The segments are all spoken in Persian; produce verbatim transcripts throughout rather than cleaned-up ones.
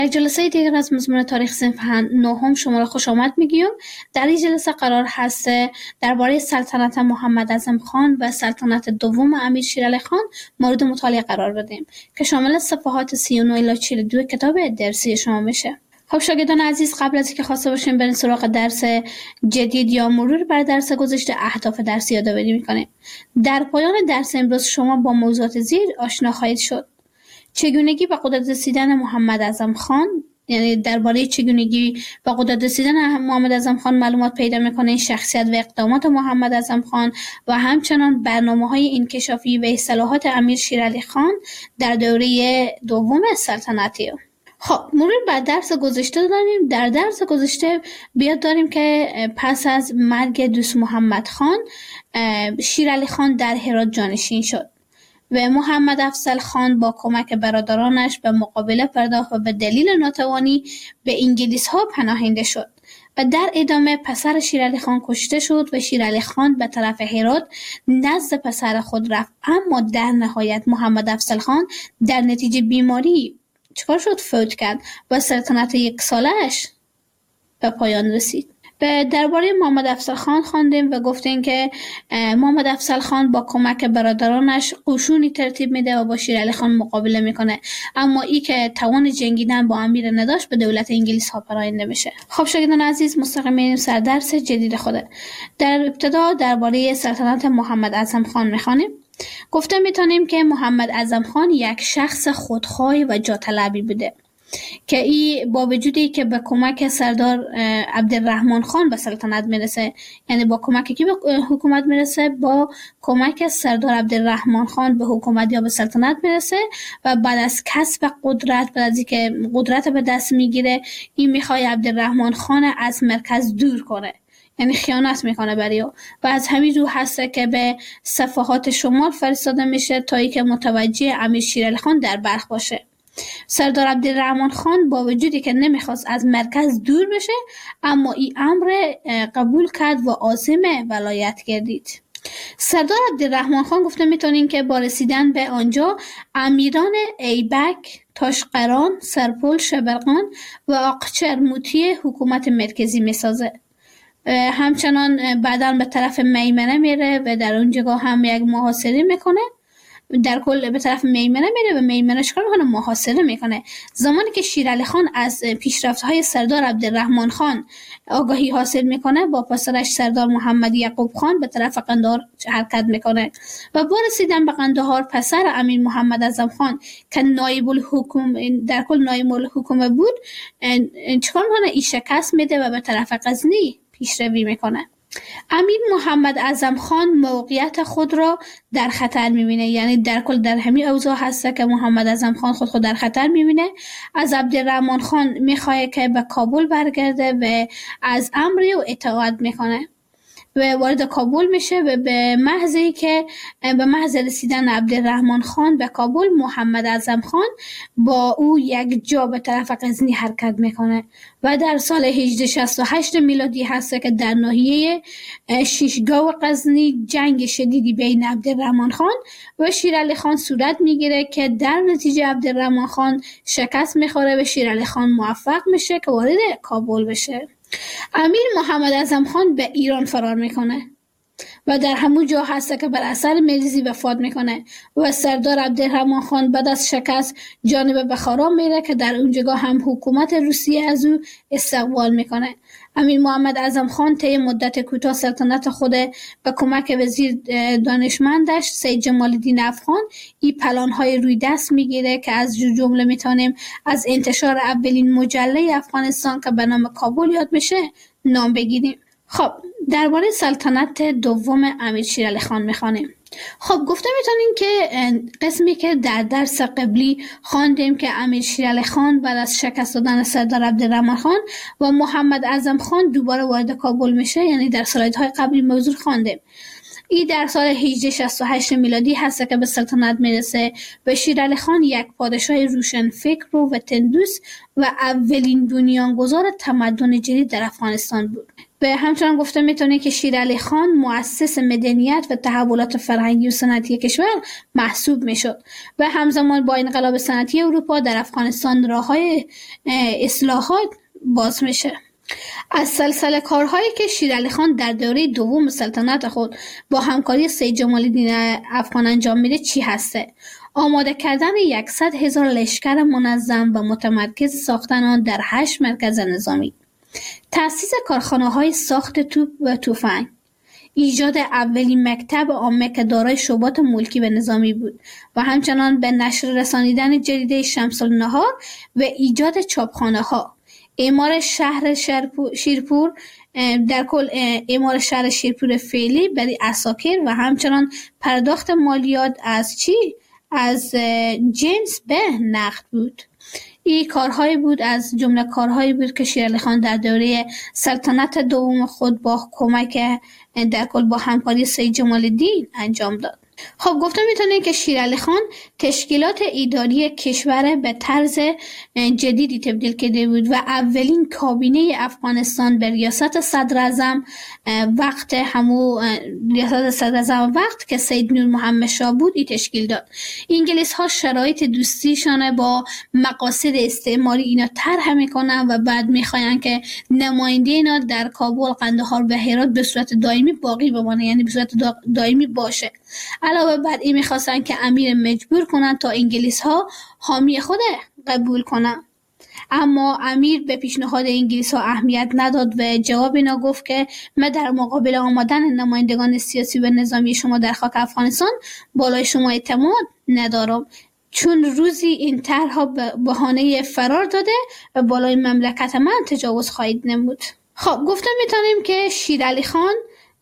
در جلسه دیگر از مضمون تاریخ صنف نهم شما را خوش آمد میگیم. در این جلسه قرار هست درباره سلطنت محمد اعظم خان و سلطنت دوم امیر شیر علی خان مورد مطالعه قرار بدیم که شامل صفحات سی و نه الی چهل و دو کتاب درسی شما میشه. خب شاگردان عزیز، قبل از اینکه خواسته باشیم بریم سراغ درس جدید یا مرور بر درس گذشته، اهداف درسی یادآوری میکنیم. در پایان درس امروز شما با موضوعات زیر آشنا خواهید شد: چگونگی به قدرت رسیدن محمد اعظم خان، یعنی درباره چگونگی به قدرت رسیدن محمد اعظم خان معلومات پیدا میکنه، شخصیت و اقدامات محمد اعظم خان و همچنان برنامه‌های انکشافی و اصلاحات امیر شیر علی خان در دوره دوم سلطنتی. خب مرور بر درس گذشته داریم. در درس گذشته بیاد داریم که پس از مرگ دوست محمد خان، شیر علی خان در هرات جانشین شد و محمد افضل خان با کمک برادرانش به مقابله پرداخت و به دلیل ناتوانی به انگلیس ها پناهنده شد و در ادامه پسر شیر علی خان کشته شد و شیر علی خان به طرف هرات نزد پسر خود رفت. اما در نهایت محمد افضل خان در نتیجه بیماری چکار شد؟ فوت کرد و سلطنت یک سالش به پایان رسید. به درباره محمد افضل خان خواندیم و گفتیم که محمد افضل خان با کمک برادرانش قشونی ترتیب میده و با شیر علی خان مقابله میکنه، اما ای که توان جنگیدن با امیر نداشت به دولت انگلیس ها پراینده میشه. خب شاگردان عزیز، مستقیم میریم سر درس جدید خوده. در ابتدا درباره سلطنت محمد اعظم خان میخوانیم. گفته میتونیم که محمد اعظم خان یک شخص خودخواه و جاطلبی بوده که ای با وجودی که به کمک سردار عبدالرحمن خان به سلطنت میرسه، یعنی با کمک کی به حکومت میرسه؟ با کمک سردار عبدالرحمن خان به حکومت یا به سلطنت میرسه و بعد از کسب قدرت، بعد از اینکه قدرت به دست میگیره، این میخواد عبدالرحمن خان از مرکز دور کنه، یعنی خیانت میکنه برای او و از همین رو هسته که به صفحات شمال فرستاده میشه تا ای که متوجه امیر شیر علی خان در بلخ باشه. سردار عبدالرحمن خان با وجودی که نمیخواست از مرکز دور بشه، اما این امر قبول کرد و عازم ولایت گردید. سردار عبدالرحمن خان گفته میتونین که با رسیدن به آنجا امیران ایبک، تاشقران، سرپل، شبرقان و آقچر موتی حکومت مرکزی میسازه. همچنان بعداً به طرف میمنه میره و در اونجا هم یک محاصره میکنه. در کل به طرف میمنه میره و میمنه چکار میکنه؟ محاصره میکنه. زمانی که شیر علی خان از پیشرفت‌های سردار عبدالرحمن خان آگاهی حاصل میکنه، با پسرش سردار محمد یعقوب خان به طرف قندهار حرکت میکنه و با رسیدن به قندهار پسر امیر محمد اعظم خان که نایب الحکومه در کل نایب الحکومه بود چکار میکنه؟ ای شکست میده و به طرف غزنی پیشروی میکنه. امیر محمد اعظم خان موقعیت خود را در خطر میبینه، یعنی در کل در همین اوضاع هسته که محمد اعظم خان خود خود در خطر میبینه. از عبدالرحمن خان میخواه که به کابل برگرده و از امری و اطاعت میکنه و وارد کابل میشه و به محضی که به محض رسیدن عبدالرحمن خان به کابل، محمد اعظم خان با او یک جا به طرف غزنی حرکت میکنه و در سال هجده شصت و هشت میلادی هست که در ناحیه شیشگاه غزنی جنگ شدیدی بین عبدالرحمن خان و شیر علی خان صورت میگیره که در نتیجه عبدالرحمن خان شکست میخوره و شیر علی خان موفق میشه که وارد کابل بشه. امیر محمد اعظم خان به ایران فرار میکنه و در همون جا هست که بر اثر مریضی وفات میکنه و سردار عبدالرحمن خان بعد از شکست جانب بخارا میره که در اونجا هم حکومت روسیه از او استقبال میکنه. امیر محمد اعظم خان طی مدت کوتاه سلطنت خود به کمک وزیر دانشمندش سید جمال الدین افغان این پلان‌های روی دست میگیره که از جمله میتونیم از انتشار اولین مجله افغانستان که به نام کابل یاد میشه نام بگیریم. خب درباره سلطنت دوم امیر شیر علی خان میخوانیم. خب گفته میتونیم که قسمی که در درس قبلی خواندیم که امیر شیر علی خان بعد از شکست دادن سردار عبدالرحمن خان و محمد اعظم خان دوباره وارد کابل میشه، یعنی در سلایدهای قبلی موضوع خواندیم. این در سال هجده شصت و هشت میلادی هست که به سلطنت میرسه و شیرعلی خان یک پادشاه روشن فکر و تندوس و اولین بنیانگذار تمدن جدید در افغانستان بود. به همچنان گفته میتونه که شیرعلی خان مؤسس مدنیت و تحولات فرهنگی و صنعتی کشور محسوب میشد و همزمان با انقلاب صنعتی اروپا در افغانستان راههای اصلاحات باز میشه. از سلسله کارهایی که شیرعلی خان در دوره دوم سلطنت خود با همکاری سید جمال الدین افغان انجام میده چی هسته؟ آماده کردن یکصد هزار لشکر منظم و متمرکز، ساختن آن در هشت مرکز نظامی، تأسیس کارخانه‌های ساخت توپ و تفنگ، ایجاد اولین مکتب عامه که دارای شعبات ملکی و نظامی بود و همچنان به نشر رسانیدن جریده شمس النهار و ایجاد چاپخانه‌ها، اعمار شهر شیرپور، در کل اعمار شهر شیرپور فعلی برای عساکر و همچنان پرداخت مالیات از چی؟ از جنس به نقد بود. این کارهایی بود از جمله کارهایی بود که شیرعلی خان در دوره سلطنت دوم خود با کمک در کل با همکاری سید جمال الدین انجام داد. خب گفته میتونه که شیرعلی خان تشکیلات اداری کشور به طرز جدیدی تبدیل کرده بود و اولین کابینه افغانستان به ریاست صدر اعظم وقت همو ریاست صدر اعظم وقت که سید نور محمد شاه بود ای تشکیل داد. انگلیس ها شرایط دوستیشان با مقاصد استعماری اینا طرح میکنن و بعد میخواین که نماینده اینا در کابل، قندهار و هرات به صورت دائمی باقی بمانه، یعنی به صورت دائمی باشه. علاوه بر این میخواستن که امیر مجبور کنن تا انگلیس ها حامی خود قبول کنن، اما امیر به پیشنهاد انگلیس ها اهمیت نداد و جواب اینا گفت که من در مقابل آمدن نمایندگان سیاسی و نظامی شما در خاک افغانستان بالای شما اعتماد ندارم، چون روزی این طرح‌ها به بهانه فرار داده و بالای مملکت من تجاوز خواهید نمود. خب گفته میتونیم که شیرعلی خان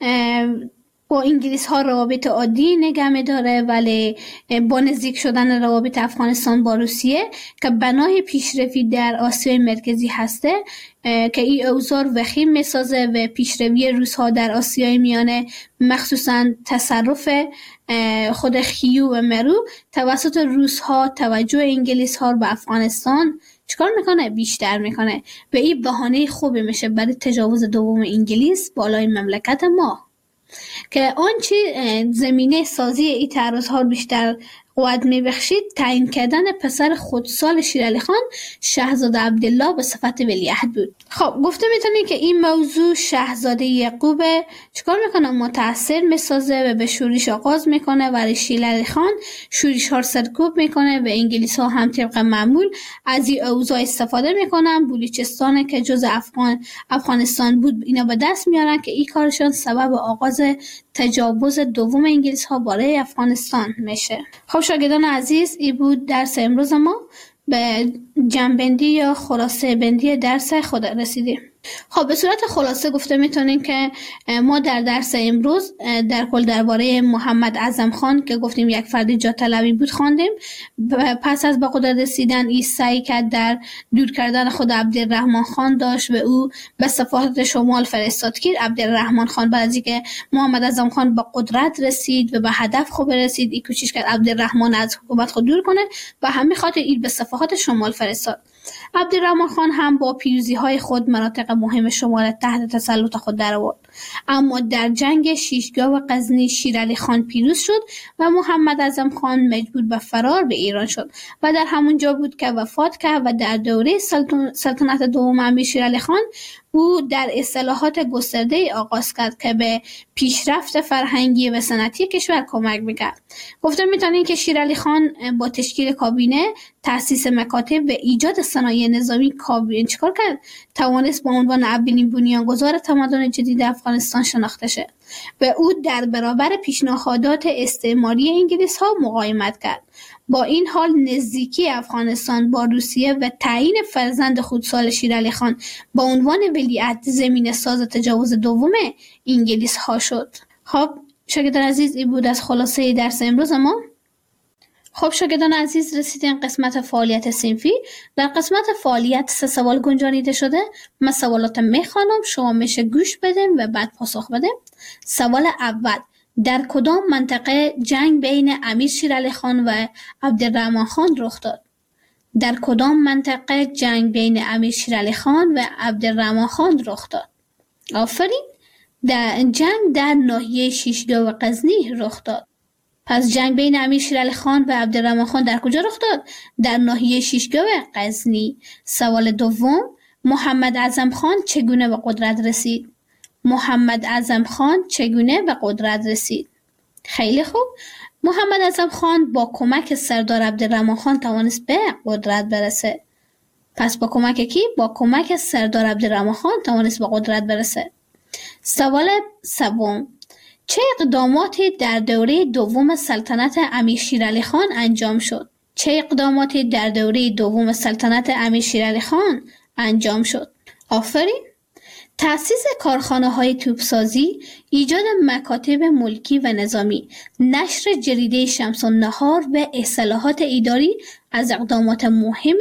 با انگلیس ها روابط عادی نگه می‌داره، ولی با نزدیک شدن روابط افغانستان با روسیه که بنای پیشرفتی در آسیای مرکزی هسته که این اوضاع وخیم میسازه و پیشروی روس ها در آسیای میانه، مخصوصا تصرف خود خیو و مرو توسط روس ها توجه انگلیس ها به افغانستان چیکار میکنه؟ بیشتر میکنه و این بهانه خوبی میشه برای تجاوز دوم انگلیس بالای مملکت ما، که آنچه زمینه سازی این تعرض‌ها بیشتر قوت می‌بخشید تعیین کردن پسر خودسال شیرعلی خان شاهزاده عبدالله به صفت ولیعهد بود. خب گفته میتونی که این موضوع شاهزاده یعقوب چیکار میکنه؟ متاثر میسازه و به شورش آغاز میکنه و شیرعلی خان شورش ها سرکوب میکنه و انگلیس ها هم طبق معمول از این اوضاع استفاده میکنن. بلوچستان که جز افغان افغانستان بود اینا به دست میارن که این کارشان سبب آغاز تجاوز دوم انگلیس ها بالای افغانستان میشه. خب شاگردان عزیز، این بود درس امروز ما. به جنبندی یا خلاصه بندی درس خود رسیدیم. خب به صورت خلاصه گفته میتونیم که ما در درس امروز در کل درباره محمد اعظم خان که گفتیم یک فرد جاه طلبی بود خواندیم. پس از به قدرت رسیدن این سعی کرد در دور کردن خود عبدالرحمن خان داشت و او به صفحات شمال فرستاد که عبدالرحمن خان بعد از اینکه محمد اعظم خان به قدرت رسید و به هدف خوب رسید، این کوشش کرد عبدالرحمن از حکومت خود دور کنه و همین خاطر این به صفحات شمال فرستاد. عبدالرحمن خان هم با پیروزی های خود مناطق مهم شمال تحت تسلط خود درآورد، اما در جنگ شیشگاه و غزنی شیرعلی خان پیروز شد و محمد اعظم خان مجبور به فرار به ایران شد و در همون جا بود که وفات کرد و در دوره سلطنت دوم امیر شیرعلی خان او در اصلاحات گسترده آغاز کرد که به پیشرفت فرهنگی و صنعتی کشور کمک میکرد. گفته میتونیم که شیرعلی خان با تشکیل کابینه، تأسیس مکاتب و ایجاد صنایع نظامی کابینه چیکار کرد؟ توانست با عنوان اولین بنیانگذار تمدن جدید افغانستان شناخته شد و او در برابر پیشنهادات استعماری انگلیس ها مقاومت کرد. با این حال نزدیکی افغانستان با روسیه و تعیین فرزند خودسال شیرعلی خان با عنوان ولیعهد زمین ساز تجاوز دوم انگلیس ها شد. خب شاگردان عزیز، این بود از خلاصه درس امروز ما. خب شاگردان عزیز، رسیدیم قسمت فعالیت صنفی. در قسمت فعالیت سه سوال گنجانیده شده. من سوالات میخوانم، شما میشه گوش بدیم و بعد پاسخ بدیم. سوال اول: در کدام منطقه جنگ بین امیر شیرعلی خان و عبدالرحمن خان رخ داد؟ در کدام منطقه جنگ بین امیر شیرعلی خان و عبدالرحمن خان رخ داد؟ آفرین. در جنگ در ناحیه شیشگاه و غزنی رخ داد. پس جنگ بین امیر شیرعلی خان و عبدالرحمن خان در کجا رخ داد؟ در ناحیه شیشگاه و غزنی. سوال دوم، محمد اعظم خان چگونه به قدرت رسید؟ محمد اعظم خان چگونه به قدرت رسید؟ خیلی خوب. محمد اعظم خان با کمک سردار عبدالرحمن خان توانست به قدرت برسه. پس با کمک کی؟ با کمک سردار عبدالرحمن خان توانست به قدرت برسه. سوال سوم، چه اقداماتی در دوره دوم سلطنت امیر شیرعلی خان انجام شد؟ چه اقداماتی در دوره دوم سلطنت امیر شیرعلی خان انجام شد؟ آفرین. تأسیس کارخانه های توپسازی، ایجاد مکاتب ملکی و نظامی، نشر جریده شمس النهار و اصلاحات اداری از اقدامات مهم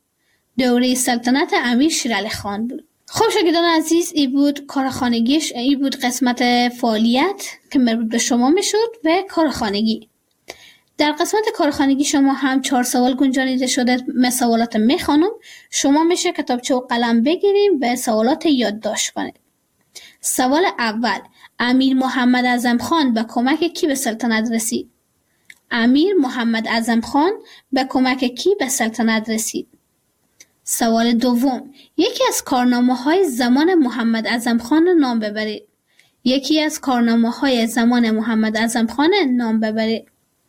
دوره سلطنت امیر شیرعلی خان بود. خب شاگردان عزیز، ای بود کارخانگیش، ای بود قسمت فعالیت که مربوط به شما میشد و کارخانگی. در قسمت کارخانگی شما هم چهار سوال گنجانیده شده. من سوالات میخوانم، شما میشه کتابچه و قلم بگیریم و سوالات یادداشت کنید. سوال اول، امیر محمد اعظم خان به کمک کی به سلطنت رسید؟ امیر محمد اعظم خان به کمک کی به سلطنت رسید؟ سوال دوم، یکی از کارنامه‌های زمان محمد اعظم خان نام ببرید. یکی از کارنامه‌های زمان محمد اعظم خان نام ببرید.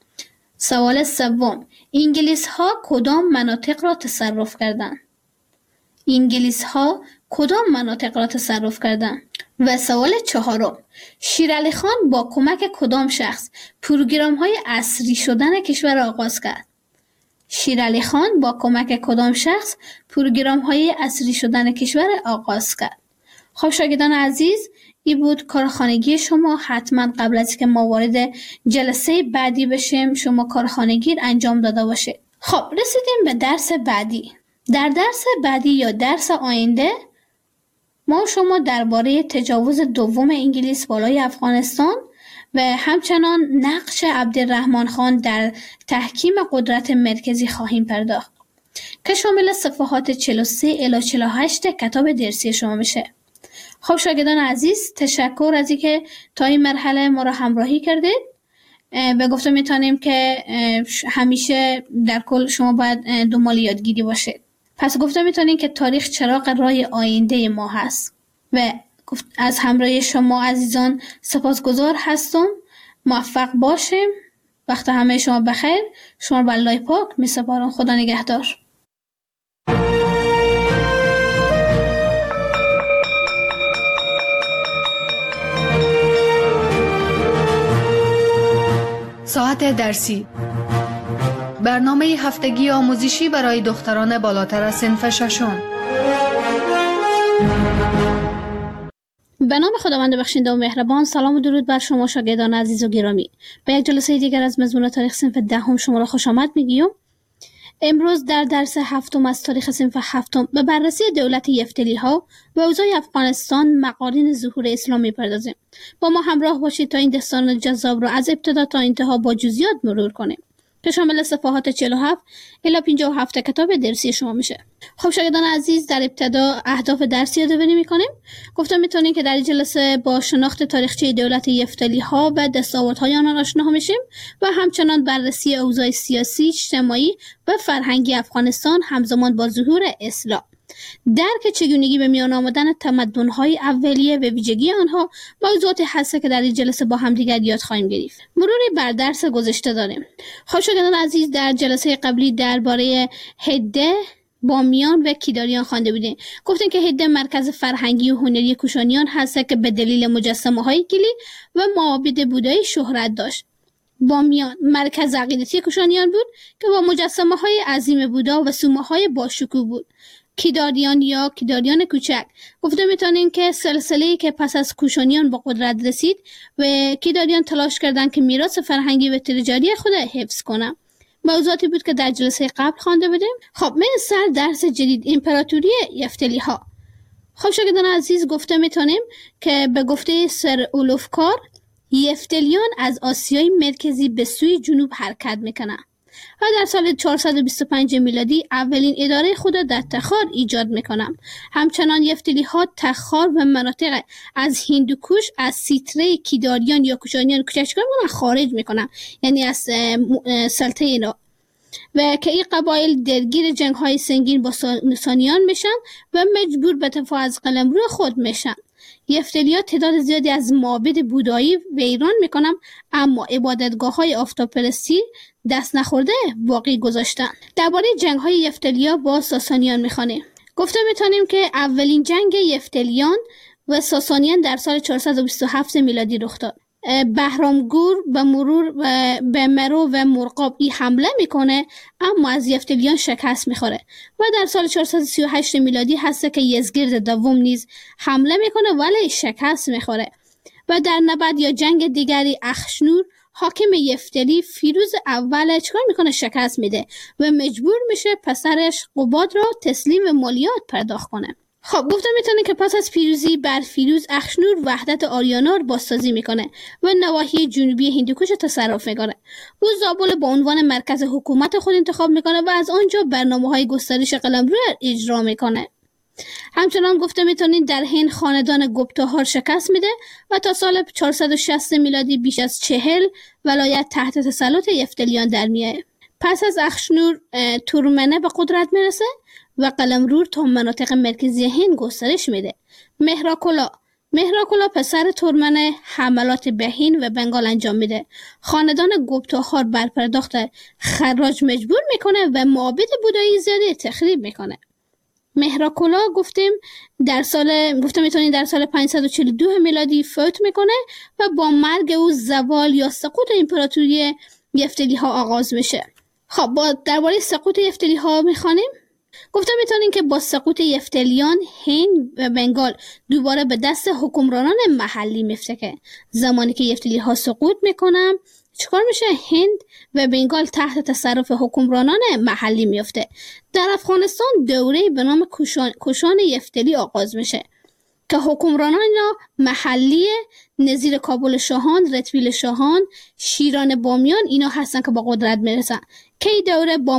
سوال سوم، انگلیس ها کدام مناطق را تصرف کردند؟ انگلیس ها کدام مناطق را تصرف کردند؟ و سوال چهارم، شیرعلی خان با کمک کدام شخص پروگرام های عصری شدن کشور را آغاز کرد؟ شیرعلی خان با کمک کدام شخص پروگرام های عصری شدن کشور آغاز کرد؟ خب شاگردان عزیز، این بود کارخانگی شما. حتما قبل از که ما وارد جلسه بعدی بشیم شما کارخانگی انجام داده باشید. خب رسیدیم به درس بعدی. در درس بعدی یا درس آینده ما شما درباره تجاوز دوم انگلیس بالای افغانستان و همچنان نقش عبدالرحمن خان در تحکیم قدرت مرکزی خواهیم پرداخت که شامل صفحات چهل و سه الی چهل و هشت کتاب درسی شما میشه. خب شاگردان عزیز، تشکر از اینکه تا این مرحله ما را همراهی کردید. به گفته میتونیم که همیشه در کل شما باید دنبال یادگیری باشید. پس گفته میتونیم که تاریخ چراغ راه آینده ما هست و از همراهی شما عزیزان سپاسگزار هستم. موفق باشیم. وقت همه شما بخیر. شما به الله پاک میسپارم. خدا نگهدار. ساعت درسی، برنامه هفتگی آموزشی برای دختران بالاتر از صنف ششم. به نام خداوند بخشنده و مهربان. سلام و درود بر شما شاگردان عزیز و گرامی. به یک جلسه دیگر از مضمون تاریخ صنف دهم شما را خوش آمد میگیم. امروز در درس هفتم از تاریخ صنف هفتم به بررسی دولت یفتلی ها و اوضاع افغانستان مقارن ظهور اسلام میپردازیم. با ما همراه باشید تا این داستان جذاب را از ابتدا تا انتها با جزئیات مرور کنیم که شامل صفحات چهل و هفت الی پنجاه و هفت کتاب درسی شما میشه. خب شاگردان عزیز، در ابتدا اهداف درسی یادآوری میکنیم. گفتم میتونیم که در این جلسه با شناخت تاریخچه دولت یفتلی ها و دستاوردهای آنها آشنا میشیم و همچنان بررسی اوضاع سیاسی، اجتماعی و فرهنگی افغانستان همزمان با ظهور اسلام، درک چگونگی به میان آمدن تمدن‌های اولیه و ویژگی آنها، موضوعاتی هست که در این جلسه با هم دیگر یاد خواهیم گرفت. مروری بر درس گذشته داریم. خب شاگردان عزیز، در جلسه قبلی درباره هده، بامیان و کیداریان خوانده بودیم. گفتیم که هده مرکز فرهنگی و هنری کوشانیان هست که به دلیل مجسمه‌های گلی و معابد بودایی شهرت داشت. بامیان مرکز عقیدتی کوشانیان بود که با مجسمه‌های عظیم بودا و سومه‌های باشکوه بود. کیداریان یا کیداریان کوچک گفته میتونیم که سلسله‌ای که پس از کوشانیان با قدرت رسید و کیداریان تلاش کردند که میراث فرهنگی و تجاری خود حفظ کنند. موضوعاتی بود که در جلسه قبل خوانده بودیم. خب من سر درس جدید، امپراتوری یفتلی ها. خب شاگردان عزیز، گفته میتونیم که به گفته سر اولوفکار یفتلیان از آسیای مرکزی به سوی جنوب حرکت میکنن و در سال چهارصد و بیست و پنج میلادی اولین اداره خود را در تخار ایجاد میکنند. همچنان یفتلی ها تخار و مناطق از هندوکوش از سیتره کیداریان یا کوشانیان کوچکشکار خارج میکنند، یعنی از سلطه اینا، و که این قبایل درگیر جنگ های سنگین با ساسانیان میشن و مجبور به دفاع از قلمرو خود میشن. یفتلی‌ها تعداد زیادی از معابد بودایی ویران میکنن، اما عبادتگاه های آفتاب‌پرستی دست نخورده باقی گذاشتن. درباره جنگ های یفتلی‌ها با ساسانیان میخوانیم. گفته میتونیم که اولین جنگ یفتلیان و ساسانیان در سال چهارصد و بیست و هفت میلادی رخ داد. بهرامگور به مرور و به مرو و مرغاب ای حمله میکنه، اما از یفتلیان شکست میخوره و در سال چهارصد و سی و هشت میلادی هست که یزگرد دوم نیز حمله میکنه ولی شکست میخوره و در نبرد یا جنگ دیگری اخشنور حاکم یفتلی فیروز اول چکار میکنه؟ شکست میده و مجبور میشه پسرش قباد را تسلیم مالیات پرداخت کنه. خب گفتم میتونه که پس از پیروزی بر فیروز اخشنور وحدت آریانا رو بازسازی میکنه و نواحی جنوبی هندوکوش تصرف میکنه. او زابل با عنوان مرکز حکومت خود انتخاب میکنه و از آنجا برنامه‌های گسترش قلمرو اجرا میکنه. همچنان گفته میتونید در هند خاندان گپتاها شکست میده و تا سال چهارصد و شصت میلادی بیش از چهل ولایت تحت تسلط یفتلیان در میاد. پس از اخشنور تورمنه به قدرت میرسه و قلمرو تا مناطق مرکزی هند گسترش میده. مهراکولا مهراکولا پسر تورمنه حملات به هند و بنگال انجام میده. خاندان گپتاها بر پرداخت خراج مجبور میکنه و معابد بودایی زیادی تخریب میکنه. مهراکولا گفتیم در سال گفتم میتونید در سال پانصد و چهل و دو میلادی فوت میکنه و با مرگ او زوال یا سقوط امپراتوری یفتلی ها آغاز میشه. خب با درباره سقوط یفتلی ها میخوانیم. گفتم میتونین که با سقوط یفتلیان هند و بنگال دوباره به دست حکمرانان محلی میفته. زمانی که یفتلی ها سقوط میکنن چیکار میشه؟ هند و بنگال تحت تصرف حکمرانان محلی میفته. در افغانستان دوره به نام کوشان, کوشان یفتلی آغاز میشه که حکمرانان محلی نظیر کابل شاهان، رتویل شاهان، شیران بامیان اینا هستن که با قدرت میرسن که این دوره با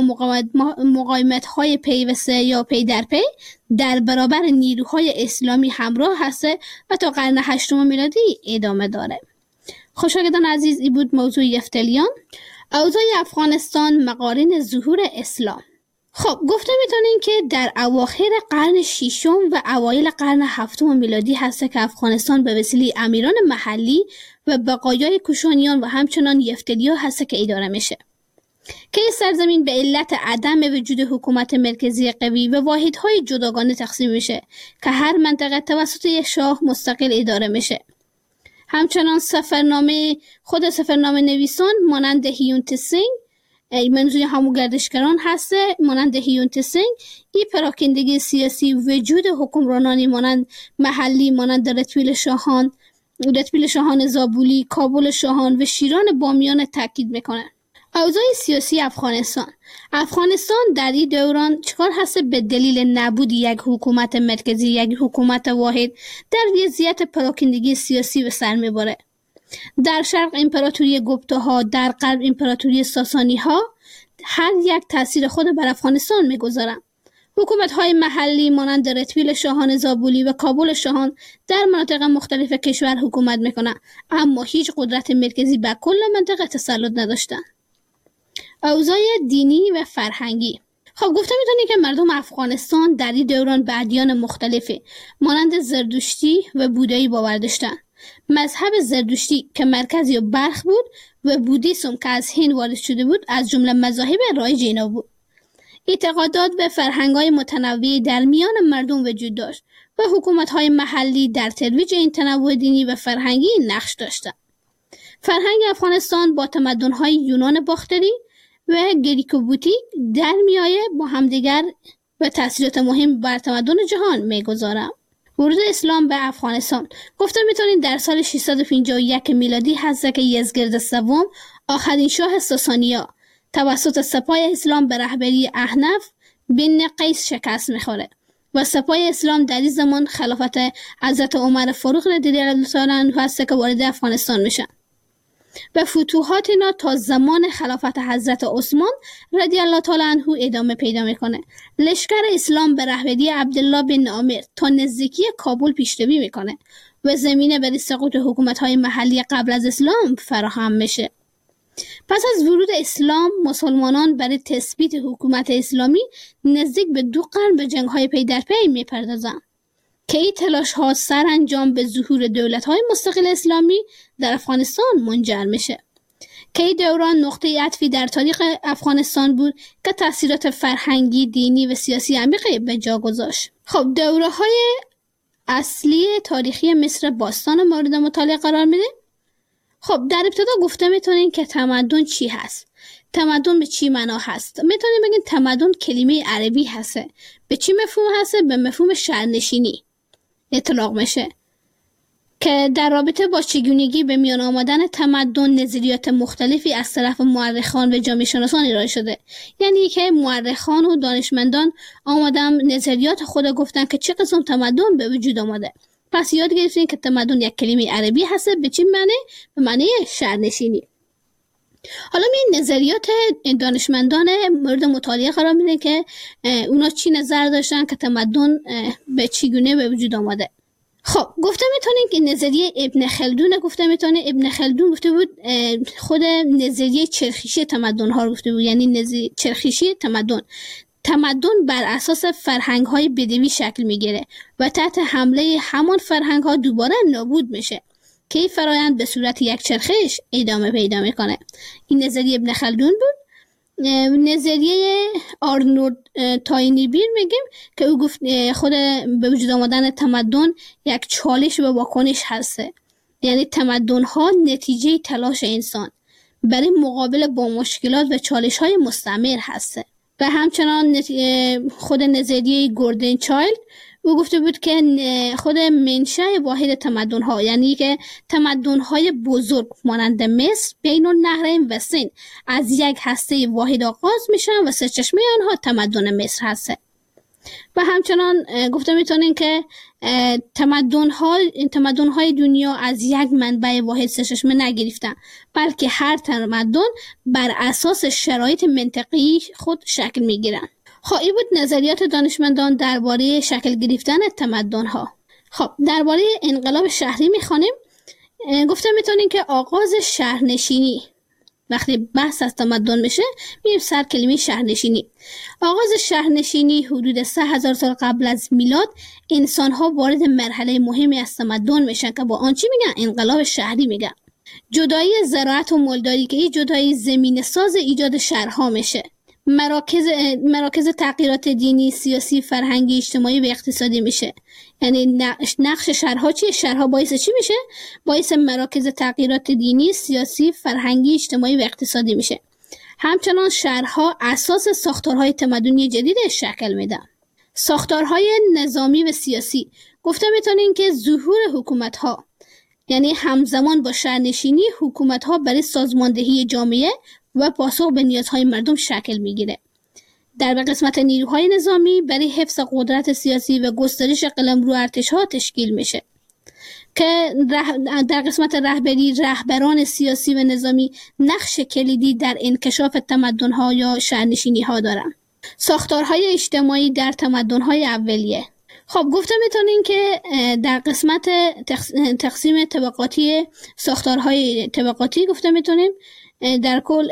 مقاومت های پیوسته یا پی در پی در برابر نیروهای اسلامی همراه هسته و تا قرن هشتم میلادی ادامه داره. خوشاگدان عزیز، این بود موضوع یفتلیان. اوضاع افغانستان مقارن ظهور اسلام. خب گفته میتونین که در اواخر قرن ششم و اوایل قرن هفتم میلادی هست که افغانستان به وسیله امیران محلی و بقایای کوشانیان و همچنان یفتلی‌ها هست که اداره میشه که این سرزمین به علت عدم وجود حکومت مرکزی قوی و واحدهای جداگانه تقسیم میشه که هر منطقه توسط یک شاه مستقل اداره میشه. همچنان سفرنامه خود سفرنامه نویسان مانند هیونت سینگ، منظور همون گردشگران هسته مانند هیونت سینگ، این پراکندگی سیاسی وجود حکمرانانی مانند محلی مانند رتویل شاهان رتویل شاهان زابولی، کابل شاهان و شیران بامیان تاکید میکنه. اوضاع سیاسی افغانستان افغانستان در این دوران چکار هست؟ به دلیل نبود یک حکومت مرکزی، یک حکومت واحد، در وضعیت پراکندگی سیاسی به سر میبره. در شرق امپراتوری گپتاها، در غرب امپراتوری ساسانی ها هر یک تاثیر خود بر افغانستان میگذارن. حکومت های محلی مانند رتویل شاهان زابولی و کابل شاهان در مناطق مختلف کشور حکومت میکنن، اما هیچ قدرت مرکزی بر کل منطقه تسلط نداشتن. اوضاع دینی و فرهنگی. خب گفته میتونی که مردم افغانستان در این دوران به ادیان مختلفی مانند زردشتی و بودایی باور داشتن. مذهب زردشتی که مرکزی و برخ بود و بودیسم که از هند وارد شده بود از جمله مذاهب رایج اینا بود. اعتقادات و فرهنگ‌های متنوعی در میان مردم وجود داشت و حکومت‌های محلی در ترویج این تنوع دینی و فرهنگی نقش داشتند. فرهنگ افغانستان با تمدن‌های یونان باختری و گریکوبوتیک در میایه با همدیگر و تأثیرات مهم بر تمدن جهان میگذارند. ورود اسلام به افغانستان. گفته میتونید در سال ششصد و پنجاه و یک میلادی هست که یزگرد سوم آخرین شاه ساسانیا توسط سپاه اسلام به رهبری احنف بن قیس شکست میخوره و سپاه اسلام در این زمان خلافت حضرت عمر فاروق رضی الله عنه هست که وارد افغانستان میشن. و فتوحات اینا تا زمان خلافت حضرت عثمان رضی الله تعالی عنه ادامه پیدا میکنه. لشکر اسلام به رهبری عبدالله بن عامر تا نزدیکی کابل پیشروی میکنه و زمینه برای سقوط حکومت‌های محلی قبل از اسلام فراهم میشه. پس از ورود اسلام مسلمانان برای تثبیت حکومت اسلامی نزدیک به دو قرن به جنگ‌های پی در پی میپردازند که این تلاش‌ها سرانجام به ظهور دولت‌های مستقل اسلامی در افغانستان منجر میشه که این دوران نقطه عطفی در تاریخ افغانستان بود که تأثیرات فرهنگی، دینی و سیاسی عمیقی به جا گذاشت. خب دوره‌های اصلی تاریخی مصر باستان مورد مطالعه قرار میده. خب در ابتدا گفته میتونین که تمدن چی هست؟ تمدن به چی معنا هست؟ میتونین بگین تمدن کلمه عربی هسته. به چی مفهوم هسته؟ به مفهوم شهرنشینی اطلاق میشه که در رابطه با چگونگی به میان آمدن تمدن نظریات مختلفی از طرف مورخان و جامعه شناسان ارائه شده. یعنی که مورخان و دانشمندان آمدن نظریات خود گفتن که چه قسم تمدن به وجود آمده. پس یاد گرفتین که تمدن یک کلمه عربی هست. به چی معنی؟ به معنی شهرنشینی. حالا می نظریات دانشمندان مورد مطالعه قرار میدن که اونا چی نظر داشتن که تمدن به چگونه به وجود آمده. خب گفته میتونین که نظریه ابن خلدون گفته میتونه ابن خلدون گفته بود خود نظریه چرخشی تمدن ها رو گفته بود، یعنی نظریه چرخشی تمدن تمدن بر اساس فرهنگ های بدوی شکل میگیره و تحت حمله همان فرهنگ ها دوباره نابود میشه که این فرایند به صورت یک چرخش ادامه پیدا میکنه. این نظریه ابن خلدون بود. نظریه آرنولد تاینیبیر میگیم که او گفت خود به وجود آمدن تمدن یک چالش و واکنش هسته، یعنی تمدن ها نتیجه تلاش انسان برای مقابله با مشکلات و چالش های مستمر هسته. و همچنان خود نظریه گوردن چایلد او گفته بود که خود منشأ واحد تمدن ها، یعنی که تمدن های بزرگ مانند مصر، بین النهرین و سین از یک هسته واحد آغاز میشن و سرچشمه آنها تمدن مصر هسته. و همچنان گفته میتونین که تمدن ها تمدن های دنیا از یک منبع واحد سرچشمه نگرفتن، بلکه هر تمدن بر اساس شرایط منطقی خود شکل میگیرن. خب این بود نظریات دانشمندان درباره شکل گرفتن تمدن ها. خب درباره انقلاب شهری میخوانیم. گفته میتونین که آغاز شهرنشینی، وقتی بحث از تمدن میشه میریم سر کلمه شهرنشینی. آغاز شهرنشینی حدود سه هزار سال قبل از میلاد انسان ها وارد مرحله مهمی از تمدن میشن که با آن چی میگن؟ انقلاب شهری میگن. جدایی زراعت و مالداری که این جدایی زمینه ساز ایجاد شهرها میشه. مراکز مراکز تغییرات دینی، سیاسی، فرهنگی، اجتماعی و اقتصادی میشه. یعنی نقش شهرها چیه؟ شهرها باعث چی میشه؟ باعث مراکز تغییرات دینی، سیاسی، فرهنگی، اجتماعی و اقتصادی میشه. همچنان شهرها اساس ساختارهای تمدنی جدید شکل میدن. ساختارهای نظامی و سیاسی گفته میتونین که ظهور حکومت‌ها، یعنی همزمان با شهرنشینی حکومت‌ها برای سازماندهی جامعه و پاسخ به نیازهای مردم شکل میگیره. در به قسمت نیروهای نظامی برای حفظ قدرت سیاسی و گسترش قلمرو ارتش‌ها تشکیل میشه که در قسمت رهبری رهبران سیاسی و نظامی نقش کلیدی در انکشاف تمدن‌ها یا شهرنشینی‌ها دارن. ساختارهای اجتماعی در تمدن‌های اولیه. خب گفته میتونین که در قسمت تقسیم طبقاتی ساختارهای طبقاتی گفته میتونیم در کل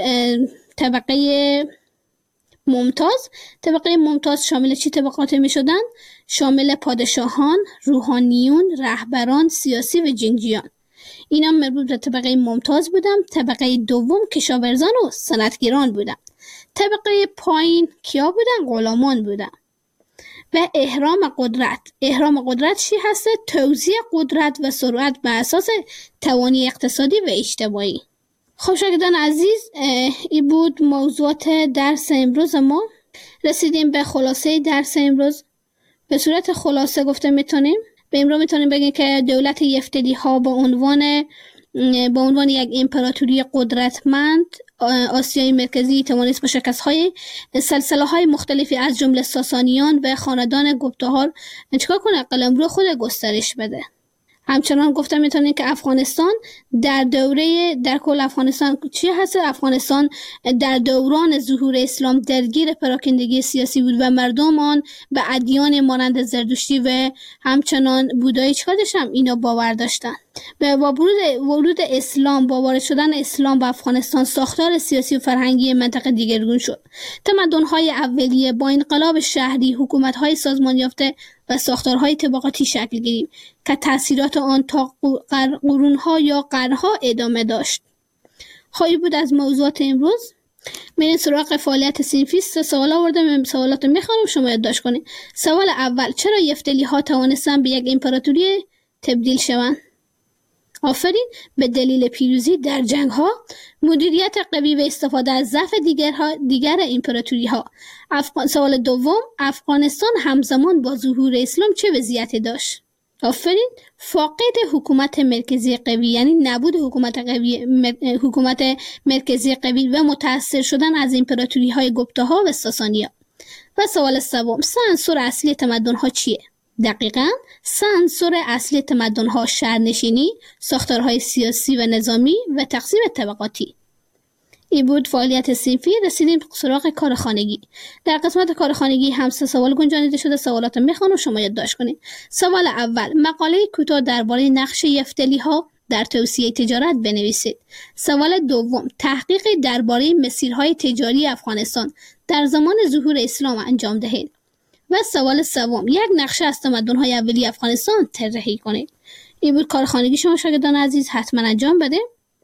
طبقه ممتاز طبقه ممتاز شامل چی طبقاتی می شدن؟ شامل پادشاهان، روحانیون، رهبران سیاسی و جنگجویان. اینا مربوط به طبقه ممتاز بودن. طبقه دوم کشاورزان و صنعتگران بودن. طبقه پایین کیا بودن؟ غلامان بودن. و احرام قدرت. احرام قدرت چی هسته؟ توزیع قدرت و ثروت بر اساس توانی اقتصادی و اجتماعی. خب شاگردان عزیز، این بود موضوعات درس امروز ما. رسیدیم به خلاصه درس امروز. به صورت خلاصه گفته میتونیم به امروز میتونیم بگیم که دولت یفتلی ها با عنوان با عنوان یک امپراتوری قدرتمند آسیای مرکزی توانست با شکست های سلسله های مختلفی از جمله ساسانیان و خاندان گپتاهار چیکار کنه؟ قلمرو خود گسترش بده. همچنان گفتم میتونید که افغانستان در دوره در کل افغانستان چی هست؟ افغانستان در دوران ظهور اسلام درگیر پراکندگی سیاسی بود و مردم آن به ادیان مانند زرتشتی و همچنان بودایی چیکار داشتن؟ اینا باور داشتن. با ورود ورود اسلام با وارد شدن اسلام به افغانستان ساختار سیاسی و فرهنگی منطقه دیگرگون شد. تمدن‌های اولیه با انقلاب شهری، حکومت‌های سازمان یافته و ساختارهای طبقاتی شکل گرفت که تأثیرات آن تا قرون‌ها یا قرن‌ها ادامه داشت. خواهی بود از موضوعات امروز. میرین سراغ فعالیت صنفی. سه سوال آوردم، سوالات میخوانم شما یادداشت کنید. سوال اول: چرا یفتلی‌ها توانستند به یک امپراتوری تبدیل شوند؟ آفرین. به دلیل پیروزی در جنگ ها، مدیریت قوی و استفاده از ضعف دیگر دیگر امپراتوری ها. افغان... سوال دوم: افغانستان همزمان با ظهور اسلام چه وضعیتی داشت؟ آفرین. فاقد حکومت مرکزی قوی، یعنی نبود حکومت قوی مر... حکومت مرکزی قوی و متأثر شدن از امپراتوری های گپتا ها و ساسانی ها. و سوال سوم: سه عنصر اصلی تمدن ها چیه؟ دقیقاً سه عنصر اصلی تمدن‌ها شهرنشینی، ساختارهای سیاسی و نظامی و تقسیم طبقاتی. این بود فعالیت صنفی. رسیدیم سراغ کار خانگی. در قسمت کار خانگی هم سه سوال گنجانیده شده. سوالات میخوام و شما یادداشت کنید. سوال اول: مقاله کوتاه درباره نقش یفتلی‌ها در توسعه تجارت بنویسید. سوال دوم: تحقیق درباره مسیرهای تجاری افغانستان در زمان ظهور اسلام انجام دهید. و سوال سوم: یک نقشه از تمدن‌های اولیه افغانستان طراحی کنید. این بود کار خانگی شما شاگردان عزیز، حتما انجام بده.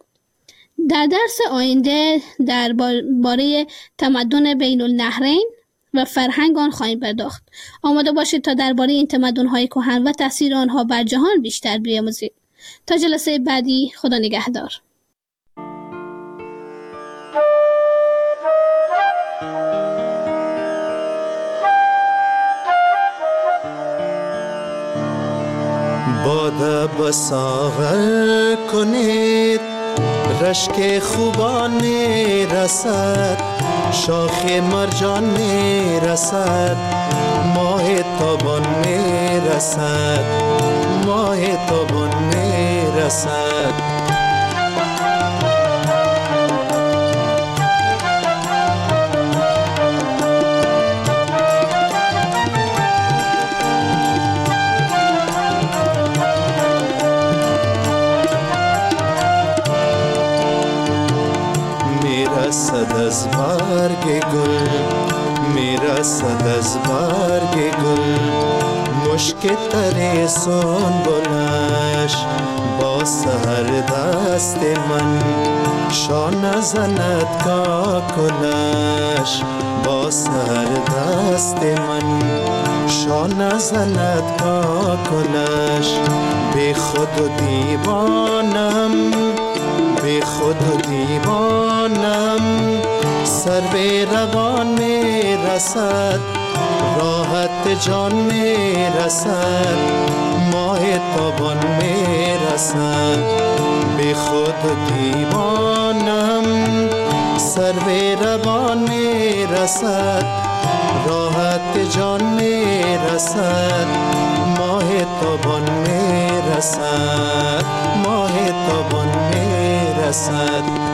در درس آینده درباره تمدن بین النهرین و فرهنگ آن خواهیم پرداخت. آماده باشید تا درباره این تمدن‌های کهن و تاثیر آنها بر جهان بیشتر بیاموزید. تا جلسه بعدی، خدا نگهدار. باده بساغر کنید، رشک خوبان می رسد، شاخ مرجان می رسد، ماه تابان می رسد، ماه تابان می رسد. میرسد از برگ گل، میرسد از برگ گل، مشک تر سنبلش با سحر دست من، شانه زند کاکلش با سحر دست من، شانه زند کاکلش. بی خود و دیوانم، بی خود و دیوانم، سر به روان می رسد، راحت جان می رسد، ماه تابان می رسد. بی خود و دیوانم، سر به روان می رسد، راحت جان می رسد، ماه تابان می رسد، ماه تابان می رسد.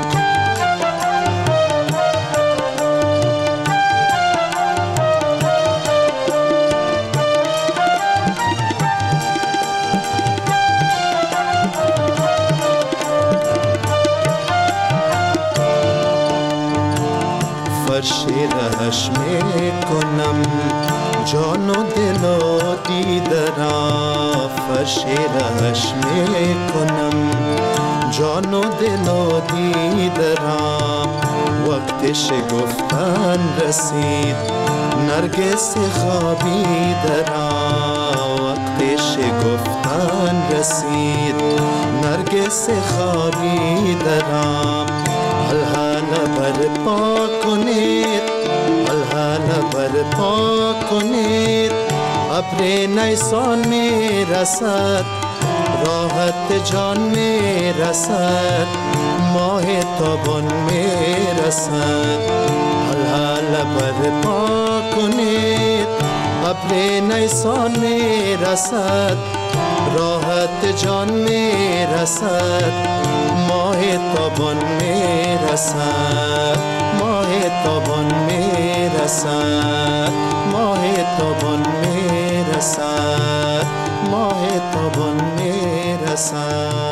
فرش رهش می کنم جان و دل و دیده را، فرش رهش می کنم جان و دل و دیده را. وقت شگفتن رسید نرگس خوابیده را، وقت شگفتن رسید نرگس خوابیده را. الحال برپا کنید، الحال برپا کنید، ابر نیسان می رسد، راحت جان می رسد، ماه تابان می رسد. الحال برپا کنید، ابر نیسان می رسد، راحت جان می رسد ماه تابان می رسد ماه تابان می رسد ماه تابان می رسد ماه تابان می رسد